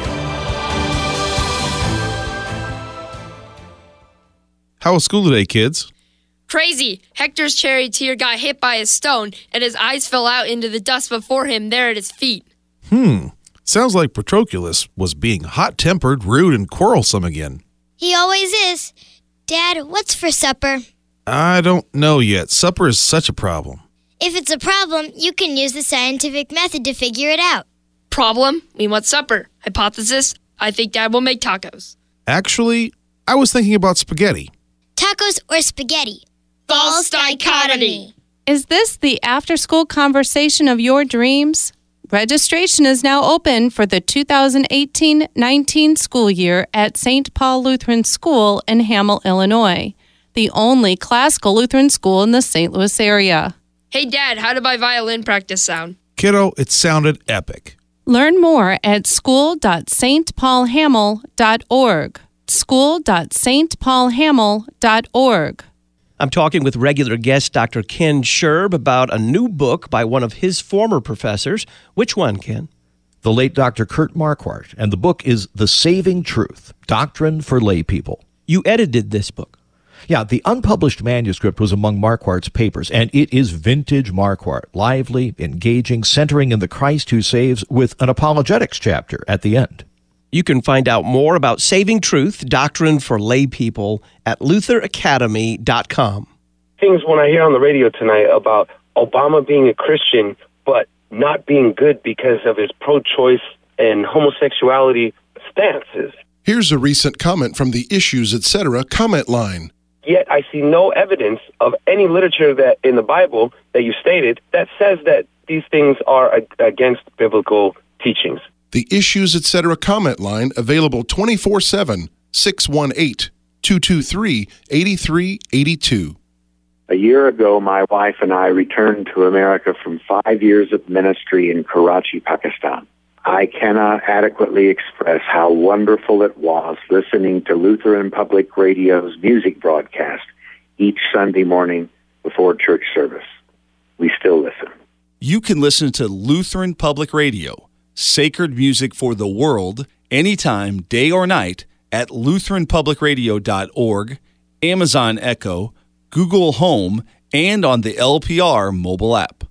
How was school today, kids? Crazy! Hector's charioteer got hit by a stone, and his eyes fell out into the dust before him there at his feet. Sounds like Patroclus was being hot-tempered, rude, and quarrelsome again. He always is. Dad, what's for supper? I don't know yet. Supper is such a problem. If it's a problem, you can use the scientific method to figure it out. Problem? We want supper. Hypothesis? I think Dad will make tacos. Actually, I was thinking about spaghetti. Tacos or spaghetti? False dichotomy. Is this the after-school conversation of your dreams? Registration is now open for the 2018-19 school year at St. Paul Lutheran School in Hamel, Illinois, the only classical Lutheran school in the St. Louis area. Hey, Dad, how did my violin practice sound? Kiddo, it sounded epic. Learn more at school.stpaulhamel.org. school.stpaulhamel.org. I'm talking with regular guest Dr. Ken Scherb about a new book by one of his former professors. Which one, Ken? The late Dr. Kurt Marquardt, and the book is The Saving Truth, Doctrine for Lay People. You edited this book. Yeah, the unpublished manuscript was among Marquardt's papers, and it is vintage Marquardt, lively, engaging, centering in the Christ who saves, with an apologetics chapter at the end. You can find out more about Saving Truth, Doctrine for Lay People at lutheracademy.com. Things when I hear on the radio tonight about Obama being a Christian, but not being good because of his pro-choice and homosexuality stances. Here's a recent comment from the Issues, Etc. comment line. Yet I see no evidence of any literature that in the Bible that you stated that says that these things are against biblical teachings. The Issues, Etc. comment line, available 24/7, 618-223-8382. A year ago, my wife and I returned to America from 5 years of ministry in Karachi, Pakistan. I cannot adequately express how wonderful it was listening to Lutheran Public Radio's music broadcast each Sunday morning before church service. We still listen. You can listen to Lutheran Public Radio, sacred music for the world, anytime, day or night, at lutheranpublicradio.org, Amazon Echo, Google Home, and on the LPR mobile app.